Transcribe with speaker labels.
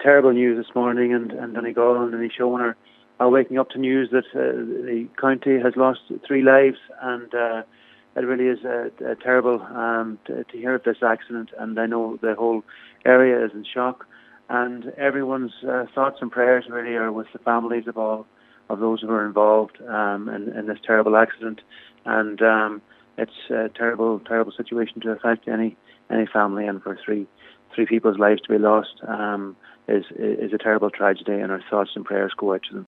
Speaker 1: terrible news this morning, and Donegal and Inishowen are waking up to news that the county has lost 3 lives, and it really is terrible to hear of this accident. And I know the whole area is in shock, and everyone's thoughts and prayers really are with the families of all of those who are involved in this terrible accident. And it's a terrible situation to affect any family, and for three people's lives to be lost is a terrible tragedy, and our thoughts and prayers go out to them.